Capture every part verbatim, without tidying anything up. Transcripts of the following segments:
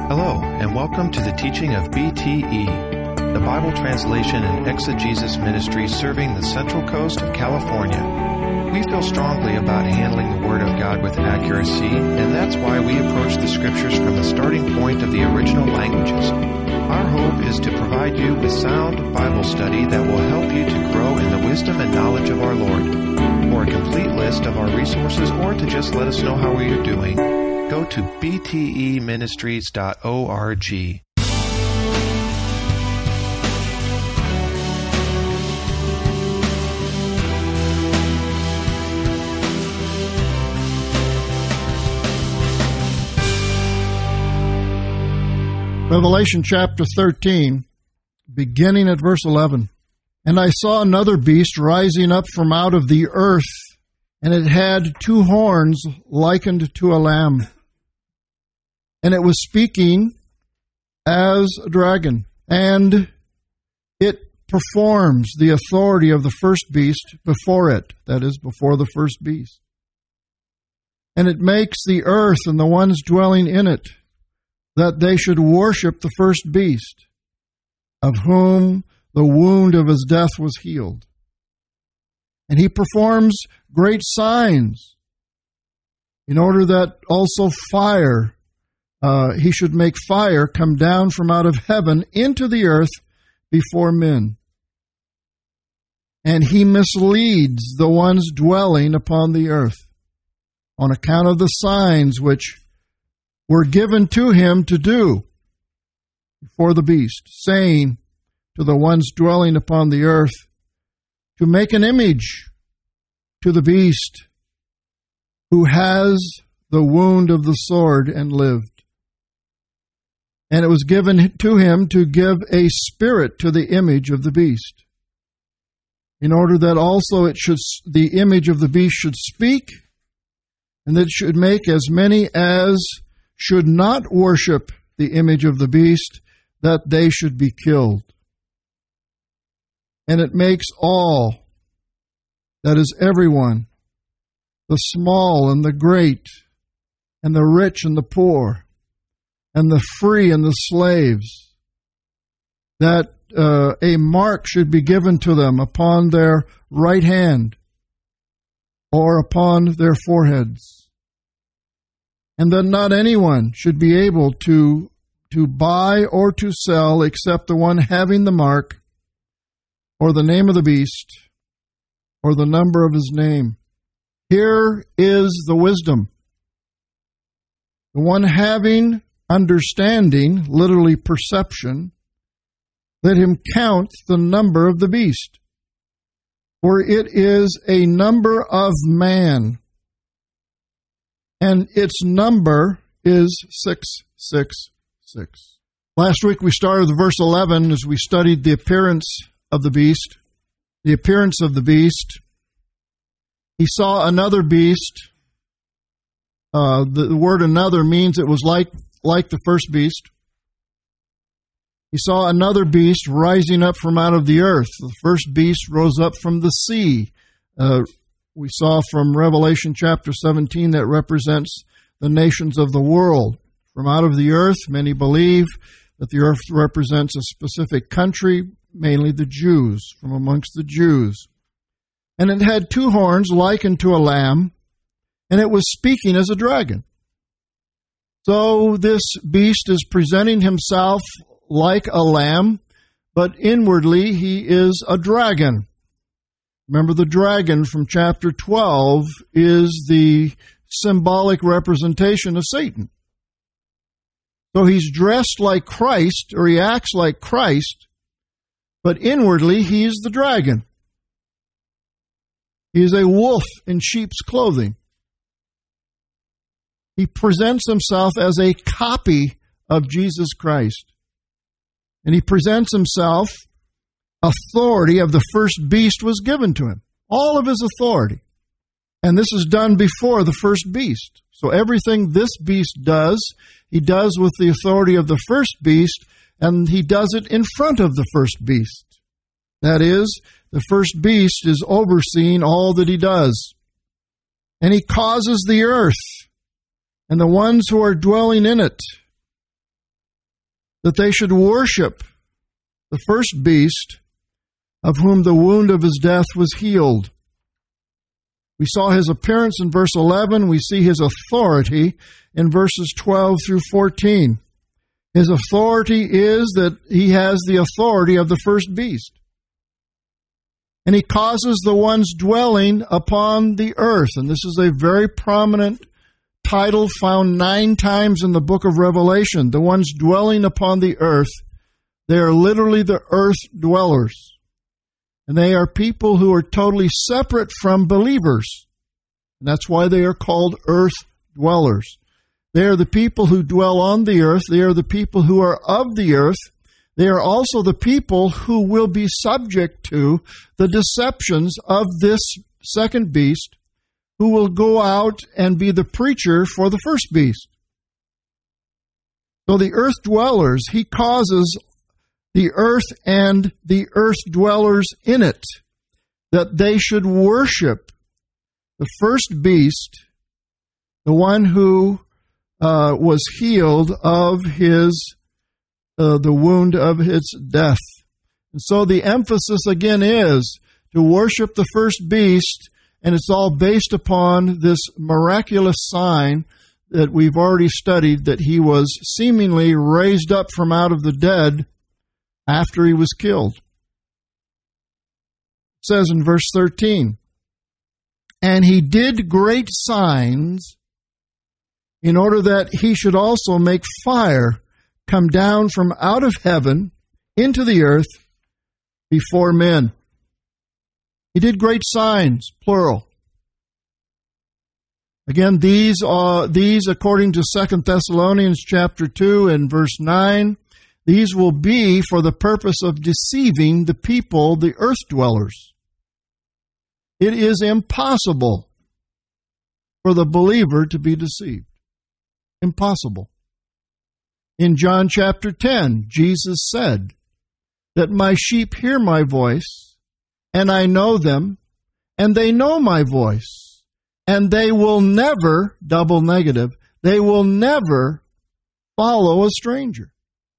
Hello, and welcome to the teaching of B T E, the Bible Translation and Exegesis Ministry serving the Central Coast of California. We feel strongly about handling the Word of God with accuracy, and that's why we approach the Scriptures from the starting point of the original languages. Our hope is to provide you with sound Bible study that will help you to grow in the wisdom and knowledge of our Lord. For a complete list of our resources or to just let us know how we are doing, go to b t e ministries dot org. Revelation chapter thirteen, beginning at verse eleven. And I saw another beast rising up from out of the earth, and it had two horns likened to a lamb. And it was speaking as a dragon, and it performs the authority of the first beast before it, that is, before the first beast. And it makes the earth and the ones dwelling in it, that they should worship the first beast, of whom the wound of his death was healed. And he performs great signs, in order that also fire, uh, he should make fire come down from out of heaven into the earth before men. And he misleads the ones dwelling upon the earth, on account of the signs which were given to him to do before the beast, saying to the ones dwelling upon the earth, to make an image to the beast who has the wound of the sword and lived. And it was given to him to give a spirit to the image of the beast, in order that also it should, the image of the beast should speak, and that it should make as many as should not worship the image of the beast, that they should be killed. And it makes all, that is everyone, the small and the great, and the rich and the poor, and the free and the slaves, that uh, a mark should be given to them upon their right hand or upon their foreheads, and that not anyone should be able to, to buy or to sell except the one having the mark, or the name of the beast, or the number of his name. Here is the wisdom. The one having understanding, literally perception, let him count the number of the beast, for it is a number of man, and its number is six six six. Last week we started with verse eleven as we studied the appearance of the beast. The appearance of the beast. He saw another beast. Uh, the, the word another means it was like, like the first beast. He saw another beast rising up from out of the earth. The first beast rose up from the sea. Uh, we saw from Revelation chapter seventeen that represents the nations of the world. From out of the earth, many believe that the earth represents a specific country, mainly the Jews, from amongst the Jews. And it had two horns likened to a lamb, and it was speaking as a dragon. So this beast is presenting himself like a lamb, but inwardly he is a dragon. Remember, the dragon from chapter twelve is the symbolic representation of Satan. So he's dressed like Christ, or he acts like Christ, but inwardly he is the dragon. He is a wolf in sheep's clothing. He presents himself as a copy of Jesus Christ. And he presents himself, authority of the first beast was given to him. All of his authority. And this is done before the first beast. So everything this beast does, he does with the authority of the first beast, and he does it in front of the first beast. That is, the first beast is overseeing all that he does. And he causes the earth and the ones who are dwelling in it that they should worship the first beast, of whom the wound of his death was healed. We saw his appearance in verse eleven. We see his authority in verses twelve through fourteen. His authority is that he has the authority of the first beast. And he causes the ones dwelling upon the earth. And this is a very prominent title found nine times in the book of Revelation. The ones dwelling upon the earth. They are literally the earth dwellers. And they are people who are totally separate from believers. And that's why they are called earth dwellers. They are the people who dwell on the earth. They are the people who are of the earth. They are also the people who will be subject to the deceptions of this second beast, who will go out and be the preacher for the first beast. So the earth dwellers, he causes the earth and the earth dwellers in it, that they should worship the first beast, the one who uh, was healed of his uh, the wound of his death. And so the emphasis again is to worship the first beast, and it's all based upon this miraculous sign that we've already studied, that he was seemingly raised up from out of the dead after he was killed. It says in verse thirteen, and he did great signs in order that he should also make fire come down from out of heaven into the earth before men. He did great signs, plural. Again, these are these according to Second Thessalonians chapter two and verse nine. These will be for the purpose of deceiving the people, the earth dwellers. It is impossible for the believer to be deceived. Impossible. In John chapter ten, Jesus said that my sheep hear my voice, and I know them, and they know my voice, and they will never, double negative, they will never follow a stranger.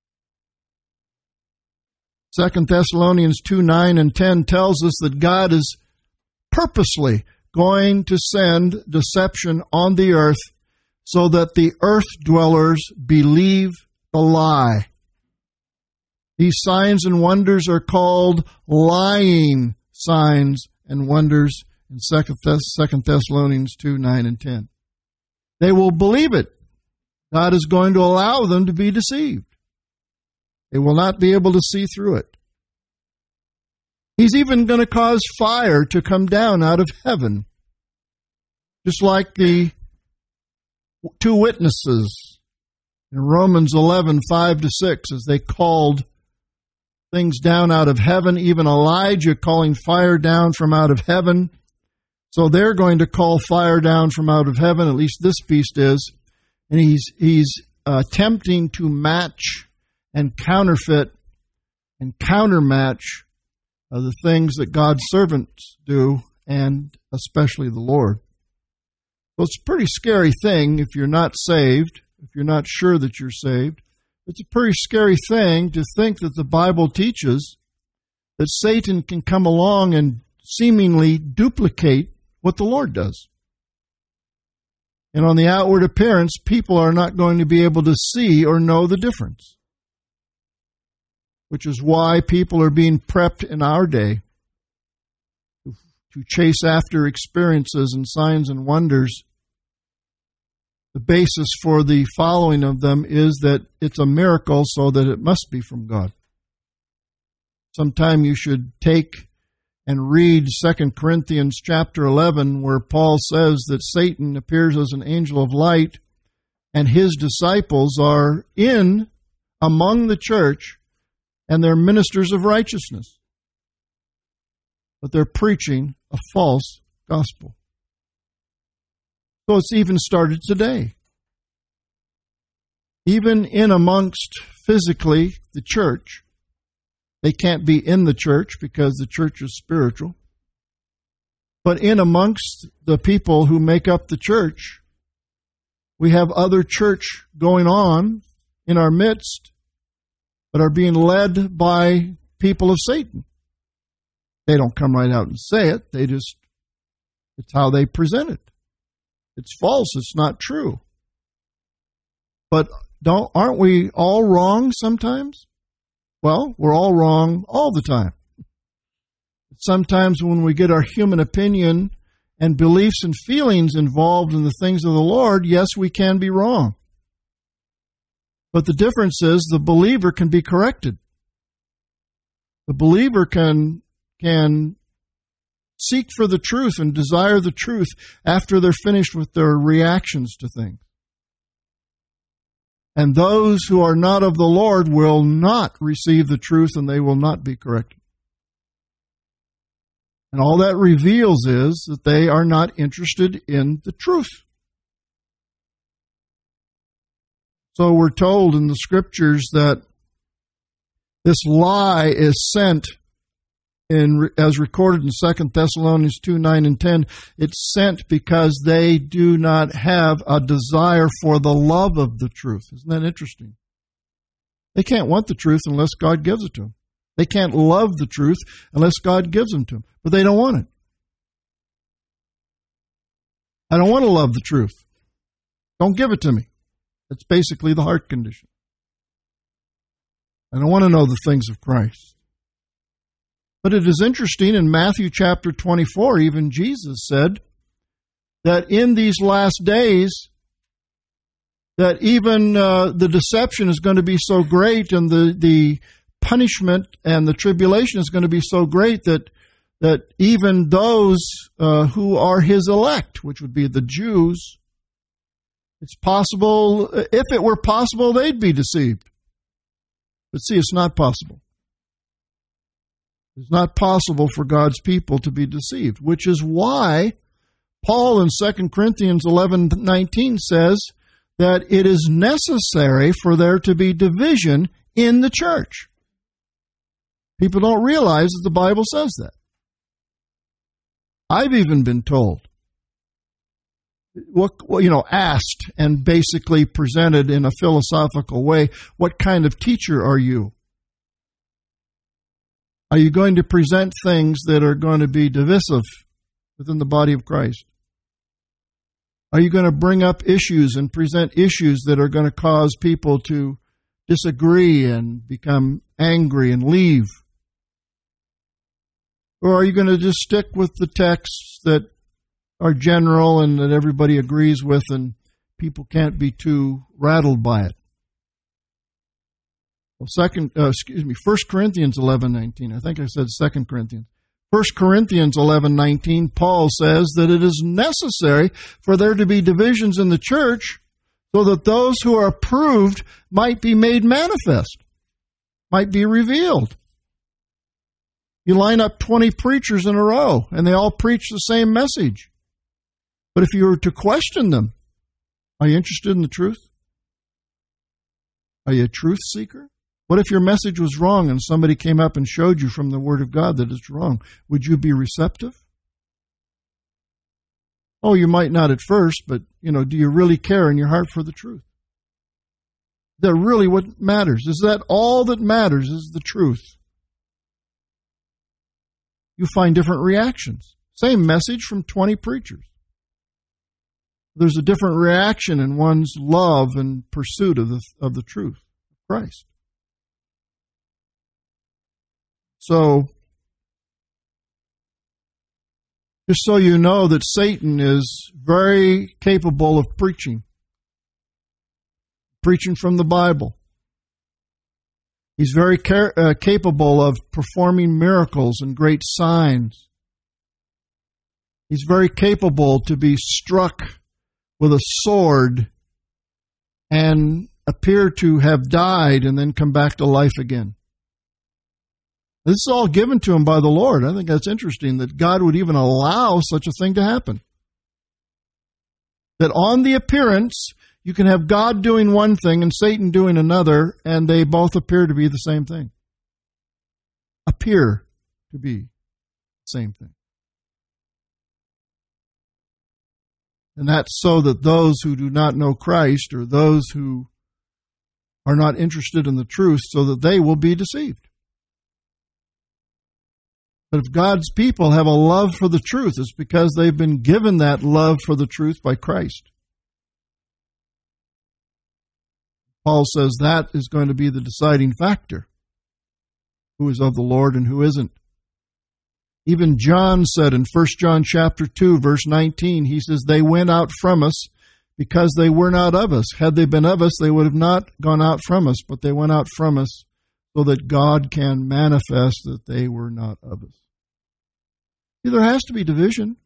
Second Thessalonians two, nine and ten tells us that God is purposely going to send deception on the earth so that the earth dwellers believe the lie. These signs and wonders are called lying signs and wonders in Second Thessalonians two, nine and ten. They will believe it. God is going to allow them to be deceived. They will not be able to see through it. He's even going to cause fire to come down out of heaven, just like the two witnesses in Romans eleven, five to six, as they called things down out of heaven, even Elijah calling fire down from out of heaven. So they're going to call fire down from out of heaven, at least this beast is, and he's he's uh, attempting to match and counterfeit and countermatch uh, the things that God's servants do, and especially the Lord. So it's a pretty scary thing if you're not saved, if you're not sure that you're saved. It's a pretty scary thing to think that the Bible teaches that Satan can come along and seemingly duplicate what the Lord does. And on the outward appearance, people are not going to be able to see or know the difference. Which is why people are being prepped in our day to chase after experiences and signs and wonders. The basis for the following of them is that it's a miracle, so that it must be from God. Sometime you should take and read Second Corinthians chapter eleven, where Paul says that Satan appears as an angel of light, and his disciples are in among the church, and they're ministers of righteousness. But they're preaching a false gospel. So it's even started today. Even in amongst physically the church, they can't be in the church because the church is spiritual. But in amongst the people who make up the church, we have other church going on in our midst, but are being led by people of Satan. They don't come right out and say it. They just, it's how they present it. It's false. It's not true. But don't, aren't we all wrong sometimes? Well, we're all wrong all the time. Sometimes when we get our human opinion and beliefs and feelings involved in the things of the Lord, yes, we can be wrong. But the difference is the believer can be corrected. The believer can, can seek for the truth and desire the truth after they're finished with their reactions to things. And those who are not of the Lord will not receive the truth, and they will not be corrected. And all that reveals is that they are not interested in the truth. So we're told in the Scriptures that this lie is sent, in, as recorded in Second Thessalonians two, nine and ten. It's sent because they do not have a desire for the love of the truth. Isn't that interesting? They can't want the truth unless God gives it to them. They can't love the truth unless God gives them to them. But they don't want it. I don't want to love the truth. Don't give it to me. That's basically the heart condition. I don't want to know the things of Christ. But it is interesting, in Matthew chapter twenty-four, even Jesus said that in these last days, that even uh, the deception is going to be so great, and the, the punishment and the tribulation is going to be so great that that even those uh, who are his elect, which would be the Jews, it's possible, if it were possible, they'd be deceived. But see, it's not possible. It's not possible for God's people to be deceived, which is why Paul in Second Corinthians eleven nineteen says that it is necessary for there to be division in the church. People don't realize that the Bible says that. I've even been told, what, you know, asked and basically presented in a philosophical way, what kind of teacher are you? Are you going to present things that are going to be divisive within the body of Christ? Are you going to bring up issues and present issues that are going to cause people to disagree and become angry and leave? Or are you going to just stick with the texts that are general and that everybody agrees with and people can't be too rattled by it? Well, second, uh, excuse me, First Corinthians eleven nineteen. I think I said Second Corinthians. First Corinthians eleven nineteen, Paul says that it is necessary for there to be divisions in the church so that those who are approved might be made manifest, might be revealed. You line up twenty preachers in a row, and they all preach the same message. But if you were to question them, are you interested in the truth? Are you a truth seeker? What if your message was wrong and somebody came up and showed you from the Word of God that it's wrong? Would you be receptive? Oh, you might not at first, but, you know, do you really care in your heart for the truth? Is that really what matters? Is that all that matters is the truth? You find different reactions. Same message from twenty preachers. There's a different reaction in one's love and pursuit of the, of the truth of Christ. So, just so you know that Satan is very capable of preaching. Preaching from the Bible. He's very car- uh, capable of performing miracles and great signs. He's very capable to be struck with a sword and appear to have died and then come back to life again. This is all given to him by the Lord. I think that's interesting that God would even allow such a thing to happen. That on the appearance, you can have God doing one thing and Satan doing another, and they both appear to be the same thing. Appear to be the same thing. And that's so that those who do not know Christ, or those who are not interested in the truth so that they will be deceived. But if God's people have a love for the truth, it's because they've been given that love for the truth by Christ. Paul says that is going to be the deciding factor. Who is of the Lord and who isn't. Even John said in First John chapter two, verse nineteen, he says, they went out from us because they were not of us. Had they been of us, they would have not gone out from us, but they went out from us so that God can manifest that they were not of us. See, there has to be division.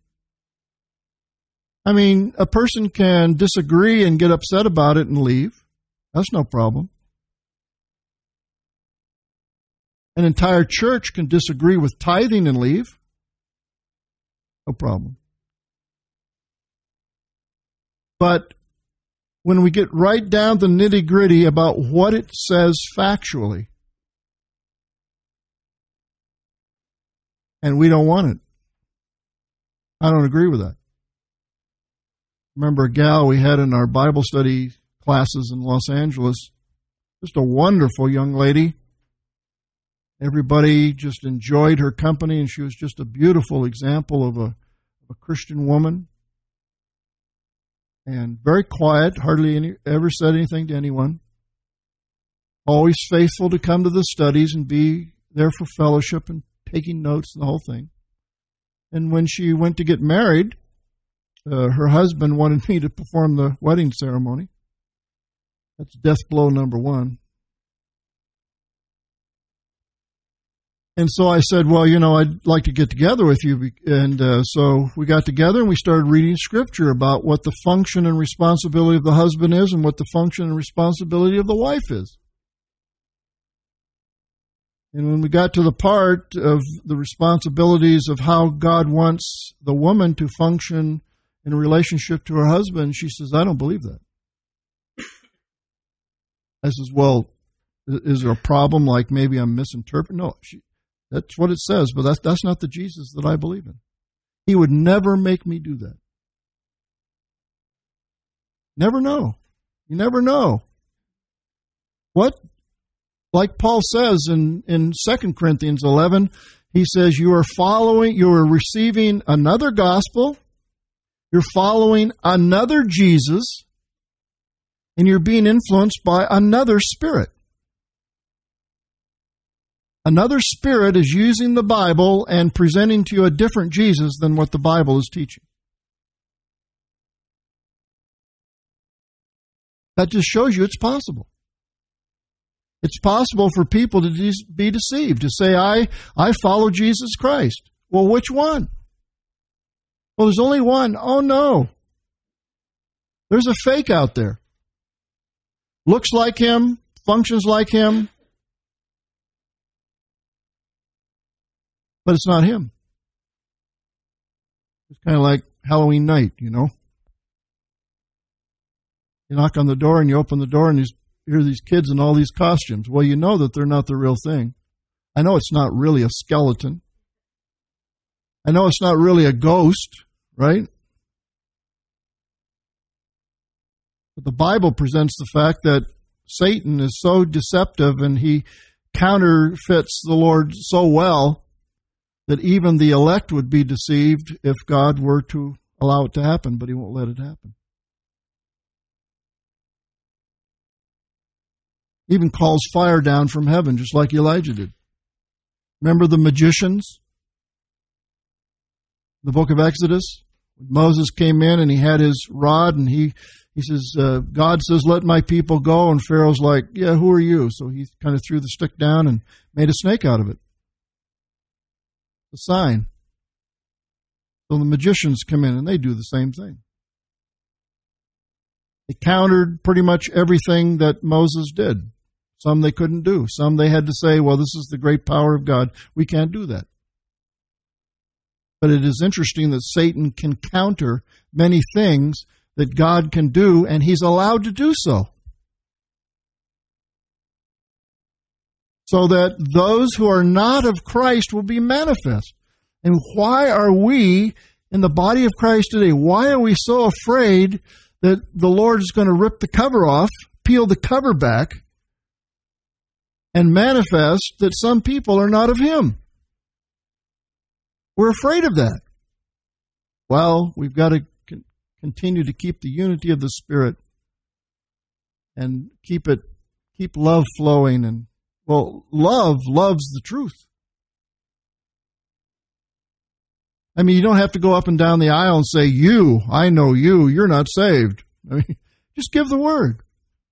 I mean, a person can disagree and get upset about it and leave. That's no problem. An entire church can disagree with tithing and leave. No problem. But when we get right down to nitty-gritty about what it says factually, and we don't want it, I don't agree with that. Remember a gal we had in our Bible study classes in Los Angeles, just a wonderful young lady. Everybody just enjoyed her company, and she was just a beautiful example of a, of a Christian woman. And very quiet, hardly any, ever said anything to anyone. Always faithful to come to the studies and be there for fellowship and taking notes and the whole thing. And when she went to get married, uh, her husband wanted me to perform the wedding ceremony. That's death blow number one. And so I said, well, you know, I'd like to get together with you. And uh, so we got together and we started reading Scripture about what the function and responsibility of the husband is and what the function and responsibility of the wife is. And when we got to the part of the responsibilities of how God wants the woman to function in relationship to her husband, she says, I don't believe that. I says, well, is there a problem like maybe I'm misinterpreting? No, she, that's what it says, but that's, that's not the Jesus that I believe in. He would never make me do that. Never know. You never know. What? Like Paul says in, in Second Corinthians eleven, he says you are following, you are receiving another gospel, you're following another Jesus, and you're being influenced by another spirit. Another spirit is using the Bible and presenting to you a different Jesus than what the Bible is teaching. That just shows you it's possible. It's possible for people to de- be deceived, to say, I, I follow Jesus Christ. Well, which one? Well, there's only one. Oh, no. There's a fake out there. Looks like him, functions like him, but it's not him. It's kind of like Halloween night, you know. You knock on the door and you open the door and you hear these kids in all these costumes. Well, you know that they're not the real thing. I know it's not really a skeleton. I know it's not really a ghost, right? But the Bible presents the fact that Satan is so deceptive and he counterfeits the Lord so well that even the elect would be deceived if God were to allow it to happen, but he won't let it happen. Even calls fire down from heaven, just like Elijah did. Remember the magicians? The book of Exodus? When Moses came in and he had his rod and he, he says, uh, God says, let my people go. And Pharaoh's like, yeah, who are you? So he kind of threw the stick down and made a snake out of it. The sign. So the magicians come in and they do the same thing. They countered pretty much everything that Moses did. Some they couldn't do. Some they had to say, well, this is the great power of God. We can't do that. But it is interesting that Satan can counter many things that God can do, and he's allowed to do so. So that those who are not of Christ will be manifest. And why are we in the body of Christ today? Why are we so afraid that the Lord is going to rip the cover off, peel the cover back, and manifest that some people are not of Him. We're afraid of that. Well, we've got to con- continue to keep the unity of the Spirit and keep it, keep love flowing. And, well, love loves the truth. I mean, you don't have to go up and down the aisle and say, you, I know you, you're not saved. I mean, just give the word.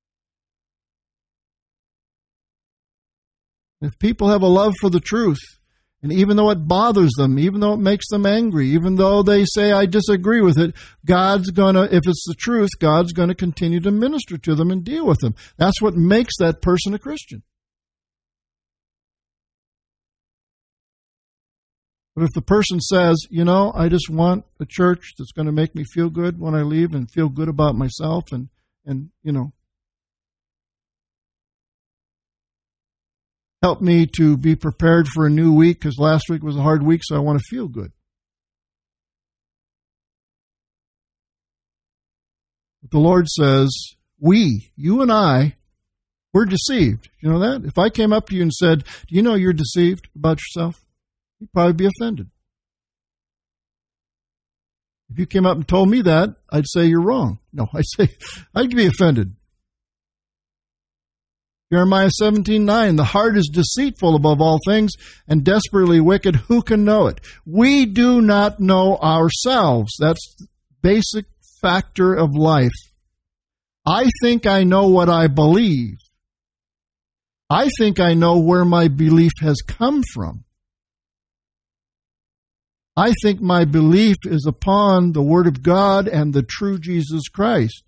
If people have a love for the truth, and even though it bothers them, even though it makes them angry, even though they say, I disagree with it, God's going to, if it's the truth, God's going to continue to minister to them and deal with them. That's what makes that person a Christian. But if the person says, you know, I just want a church that's going to make me feel good when I leave and feel good about myself and, and you know, help me to be prepared for a new week because last week was a hard week, so I want to feel good. But the Lord says, we, you and I, we're deceived. You know that? If I came up to you and said, do you know you're deceived about yourself? You'd probably be offended. If you came up and told me that, I'd say you're wrong. No, I'd say, I'd be offended. Jeremiah seventeen nine, the heart is deceitful above all things and desperately wicked. Who can know it? We do not know ourselves. That's the basic factor of life. I think I know what I believe. I think I know where my belief has come from. I think my belief is upon the Word of God and the true Jesus Christ.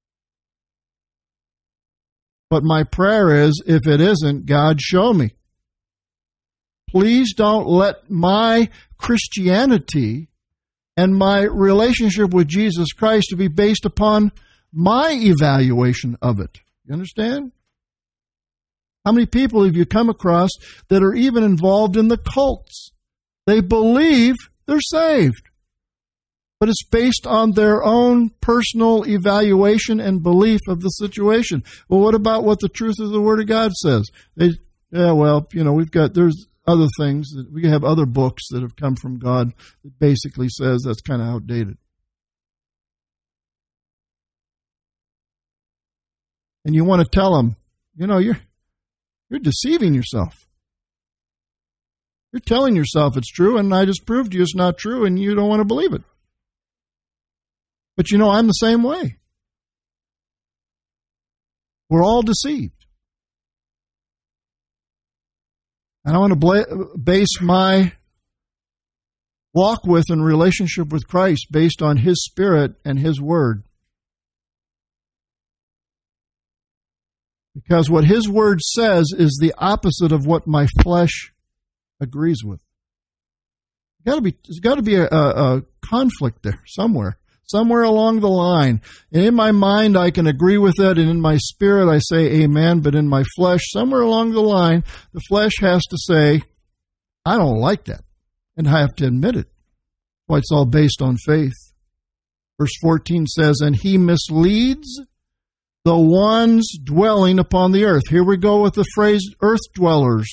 But my prayer is, if it isn't, God, show me. Please don't let my Christianity and my relationship with Jesus Christ to be based upon my evaluation of it. You understand? How many people have you come across that are even involved in the cults? They believe they're saved, but it's based on their own personal evaluation and belief of the situation. Well, what about what the truth of the Word of God says? They, yeah, well, you know, we've got, there's other things, that we have other books that have come from God that basically says that's kind of outdated. And you want to tell them, you know, you're, you're deceiving yourself. You're telling yourself it's true, and I just proved to you it's not true, and you don't want to believe it. But you know, I'm the same way. We're all deceived. And I want to bla- base my walk with and relationship with Christ based on His Spirit and His Word. Because what His Word says is the opposite of what my flesh agrees with. Got to be, there's got to be a, a, a conflict there somewhere, somewhere along the line. And in my mind, I can agree with it, and in my spirit, I say amen. But in my flesh, somewhere along the line, the flesh has to say, I don't like that, and I have to admit it. Well, it's all based on faith. Verse fourteen says, and He misleads the ones dwelling upon the earth. Here we go with the phrase earth dwellers.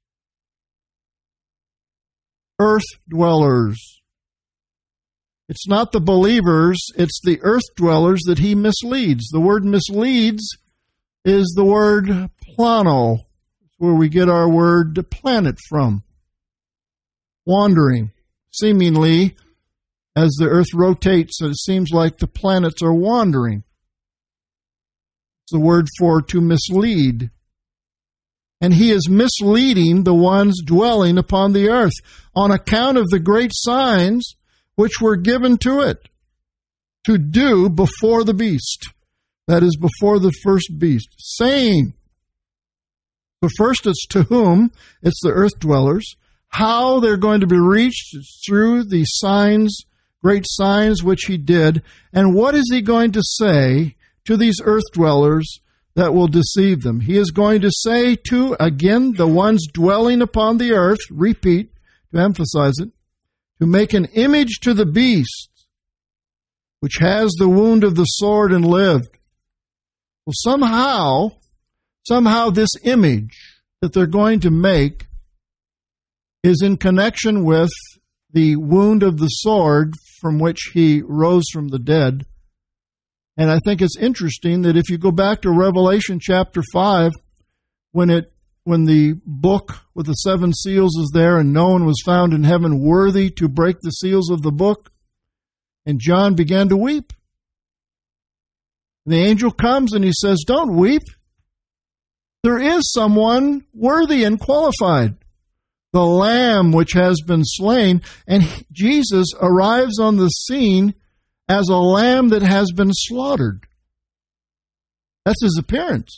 Earth dwellers. It's not the believers, it's the earth dwellers that He misleads. The word misleads is the word plano, where we get our word planet from. Wandering. Seemingly, as the earth rotates, it seems like the planets are wandering. It's the word for to mislead. And He is misleading the ones dwelling upon the earth on account of the great signs which were given to it to do before the beast. That is, before the first beast. Saying, so first it's to whom? It's the earth dwellers. How they're going to be reached through the signs, great signs which He did. And what is He going to say to these earth dwellers that will deceive them? He is going to say to, again, the ones dwelling upon the earth, repeat, to emphasize it, to make an image to the beast, which has the wound of the sword and lived. Well, somehow, somehow this image that they're going to make is in connection with the wound of the sword from which he rose from the dead. And I think it's interesting that if you go back to Revelation chapter five, when it when the book with the seven seals is there and no one was found in heaven worthy to break the seals of the book, and John began to weep. And the angel comes and he says, "Don't weep. There is someone worthy and qualified, the Lamb which has been slain." And Jesus arrives on the scene as a lamb that has been slaughtered. That's his appearance.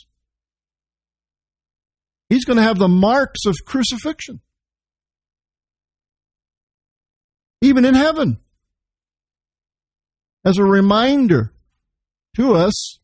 He's going to have the marks of crucifixion, even in heaven, as a reminder to us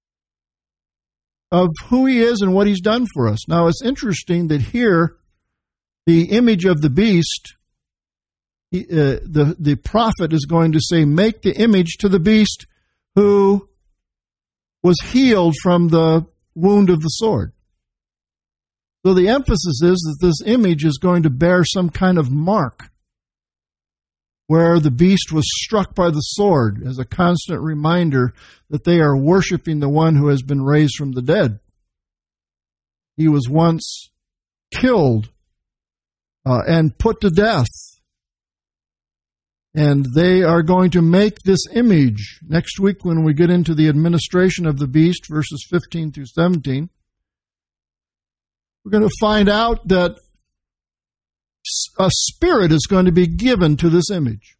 of who he is and what he's done for us. Now, it's interesting that here, the image of the beast, he, uh, the, the prophet is going to say, make the image to the beast who was healed from the wound of the sword. So the emphasis is that this image is going to bear some kind of mark where the beast was struck by the sword as a constant reminder that they are worshiping the one who has been raised from the dead. He was once killed uh, and put to death. And they are going to make this image. Next week when we get into the administration of the beast, verses fifteen through seventeen, we're going to find out that a spirit is going to be given to this image.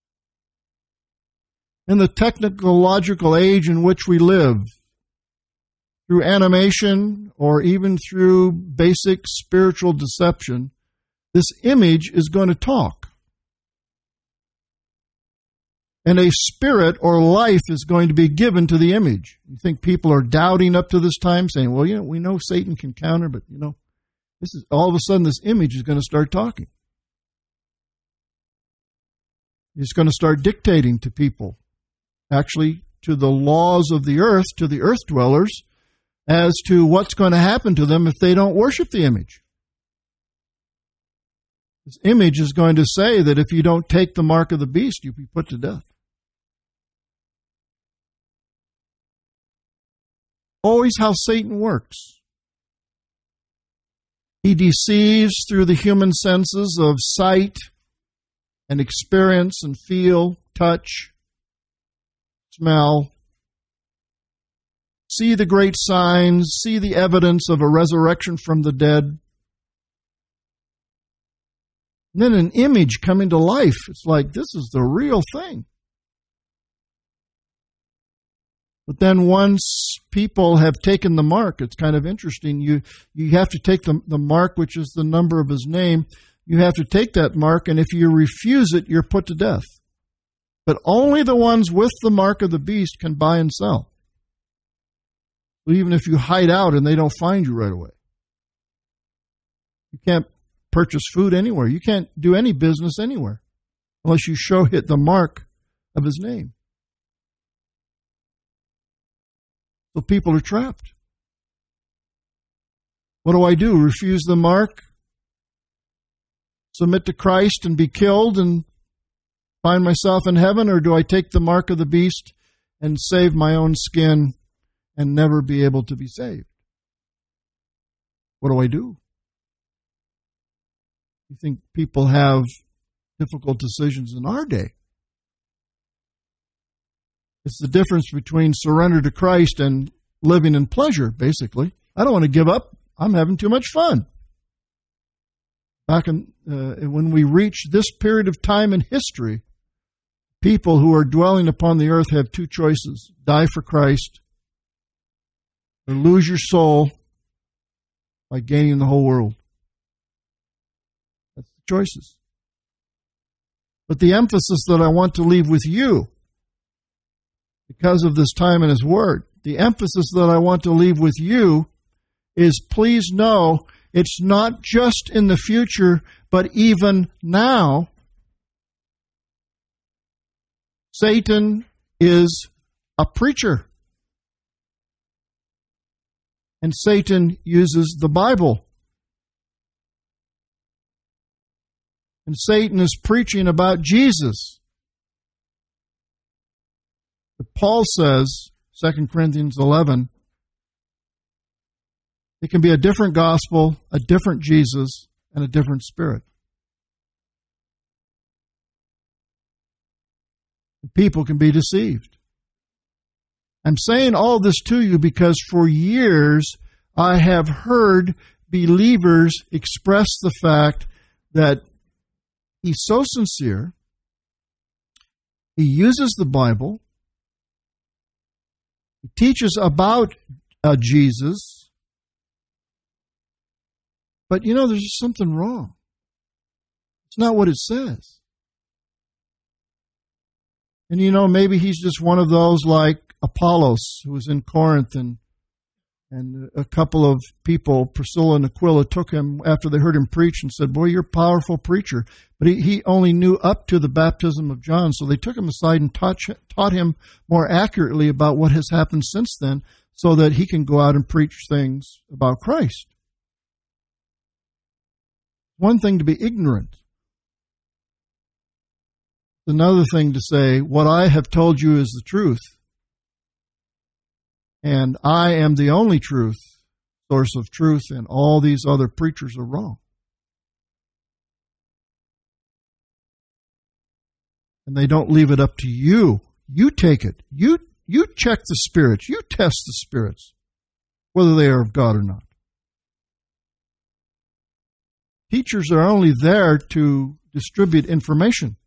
In the technological age in which we live, through animation or even through basic spiritual deception, this image is going to talk. And a spirit or life is going to be given to the image. You think people are doubting up to this time, saying, well, you know, we know Satan can counter, but, you know, this is all of a sudden this image is going to start talking. It's going to start dictating to people, actually to the laws of the earth, to the earth dwellers, as to what's going to happen to them if they don't worship the image. This image is going to say that if you don't take the mark of the beast, you'll be put to death. Always how Satan works. He deceives through the human senses of sight and experience and feel, touch, smell. See the great signs, see the evidence of a resurrection from the dead. And then an image coming to life. It's like, this is the real thing. But then once people have taken the mark, it's kind of interesting. You you have to take the, the mark, which is the number of his name. You have to take that mark, and if you refuse it, you're put to death. But only the ones with the mark of the beast can buy and sell. So even if you hide out and they don't find you right away. You can't purchase food anywhere. You can't do any business anywhere unless you show it the mark of his name. So people are trapped. What do I do? Refuse the mark? Submit to Christ and be killed and find myself in heaven? Or do I take the mark of the beast and save my own skin and never be able to be saved? What do I do? You think people have difficult decisions in our day? It's the difference between surrender to Christ and living in pleasure, basically. I don't want to give up. I'm having too much fun. Back in, uh, when we reach this period of time in history, people who are dwelling upon the earth have two choices. Die for Christ or lose your soul by gaining the whole world. That's the choices. But the emphasis that I want to leave with you, because of this time in his word, the emphasis that I want to leave with you is, please know it's not just in the future, but even now. Satan is a preacher. And Satan uses the Bible And Satan is preaching about Jesus. But Paul says, Second Corinthians eleven, it can be a different gospel, a different Jesus, and a different spirit. People can be deceived. I'm saying all this to you because for years I have heard believers express the fact that he's so sincere, he uses the Bible, he teaches about uh, Jesus, but you know, there's just something wrong. It's not what it says. And you know, maybe he's just one of those like Apollos, who was in Corinth, and and a couple of people, Priscilla and Aquila, took him after they heard him preach and said, boy, you're a powerful preacher. But he, he only knew up to the baptism of John, so they took him aside and taught, taught him more accurately about what has happened since then so that he can go out and preach things about Christ. One thing to be ignorant. Another thing to say, what I have told you is the truth, and I am the only truth, source of truth, and all these other preachers are wrong. And they don't leave it up to you. You take it. You, you check the spirits. You test the spirits, whether they are of God or not. Teachers are only there to distribute information.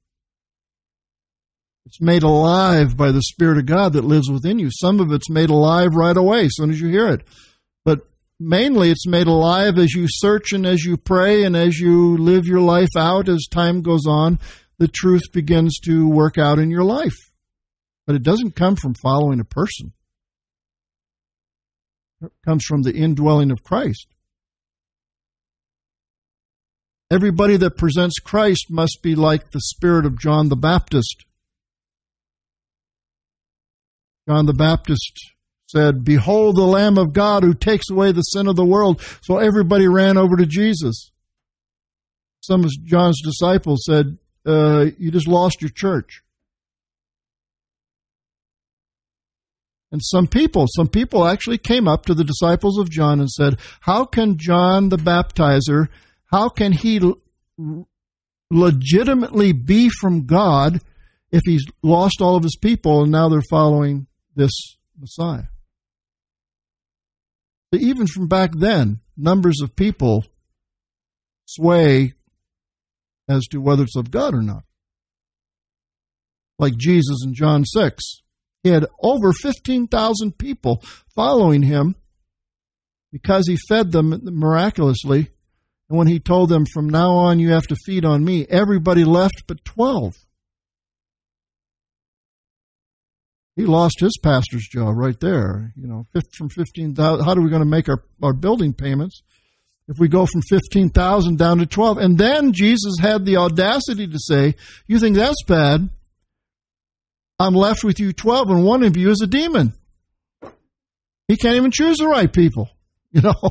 It's made alive by the Spirit of God that lives within you. Some of it's made alive right away as soon as you hear it. But mainly it's made alive as you search and as you pray and as you live your life out. As time goes on, the truth begins to work out in your life. But it doesn't come from following a person. It comes from the indwelling of Christ. Everybody that presents Christ must be like the spirit of John the Baptist. John the Baptist said, behold the Lamb of God who takes away the sin of the world. So everybody ran over to Jesus. Some of John's disciples said, uh, you just lost your church. And some people, some people actually came up to the disciples of John and said, how can John the Baptizer, how can he legitimately be from God if he's lost all of his people and now they're following this Messiah? But even from back then, numbers of people sway as to whether it's of God or not. Like Jesus in John six. He had over fifteen thousand people following him because he fed them miraculously. And when he told them, from now on you have to feed on me, everybody left but twelve. He lost his pastor's job right there. You know, from fifteen thousand, how are we going to make our, our building payments if we go from fifteen thousand down to twelve? And then Jesus had the audacity to say, you think that's bad? I'm left with you twelve, and one of you is a demon. He can't even choose the right people, you know,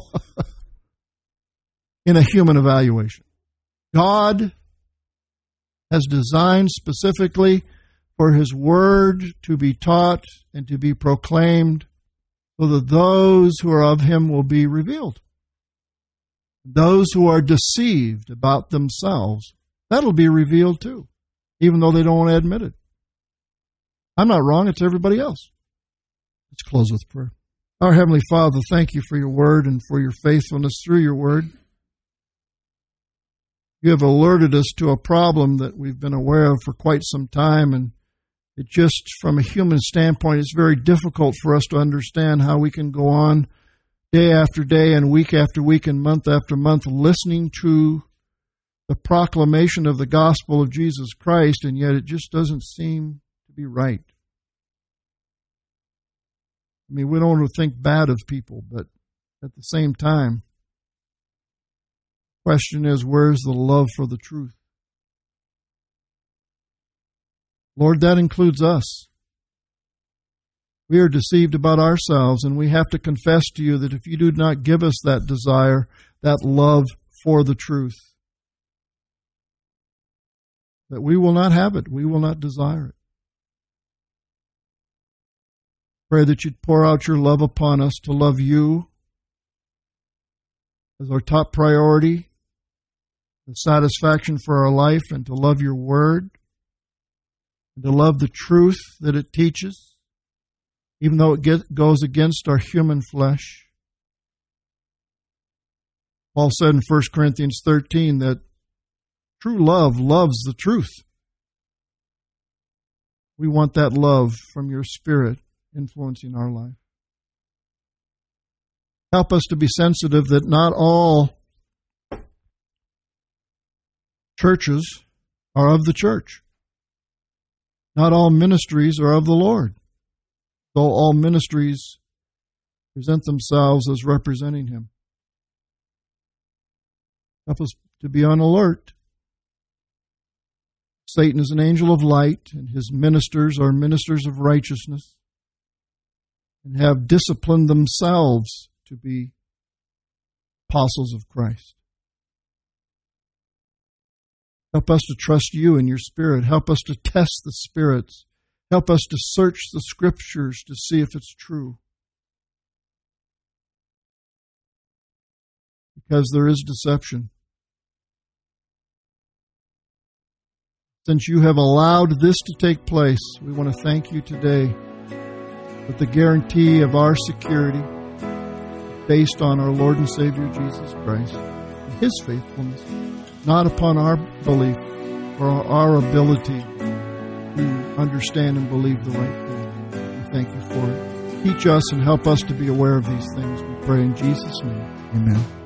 in a human evaluation. God has designed specifically for his word to be taught and to be proclaimed so that those who are of him will be revealed. Those who are deceived about themselves, that'll be revealed too, even though they don't want to admit it. I'm not wrong, it's everybody else. Let's close with prayer. Our Heavenly Father, thank you for your word and for your faithfulness through your word. You have alerted us to a problem that we've been aware of for quite some time, and it just, from a human standpoint, it's very difficult for us to understand how we can go on day after day and week after week and month after month listening to the proclamation of the gospel of Jesus Christ, and yet it just doesn't seem to be right. I mean, we don't want to think bad of people, but at the same time, the question is, where's the love for the truth? Lord, that includes us. We are deceived about ourselves, and we have to confess to you that if you do not give us that desire, that love for the truth, that we will not have it. We will not desire it. Pray that you'd pour out your love upon us to love you as our top priority, the satisfaction for our life, and to love your word, and to love the truth that it teaches, even though it get, goes against our human flesh. Paul said in First Corinthians thirteen that true love loves the truth. We want that love from your Spirit influencing our life. Help us to be sensitive that not all churches are of the church. Not all ministries are of the Lord, though all ministries present themselves as representing Him. Help us to be on alert. Satan is an angel of light, and his ministers are ministers of righteousness, and have disciplined themselves to be apostles of Christ. Help us to trust you and your Spirit. Help us to test the spirits. Help us to search the Scriptures to see if it's true. Because there is deception. Since you have allowed this to take place, we want to thank you today with the guarantee of our security based on our Lord and Savior Jesus Christ and His faithfulness, not upon our belief or our ability to understand and believe the right thing. We thank you for it. Teach us and help us to be aware of these things. We pray in Jesus' name. Amen.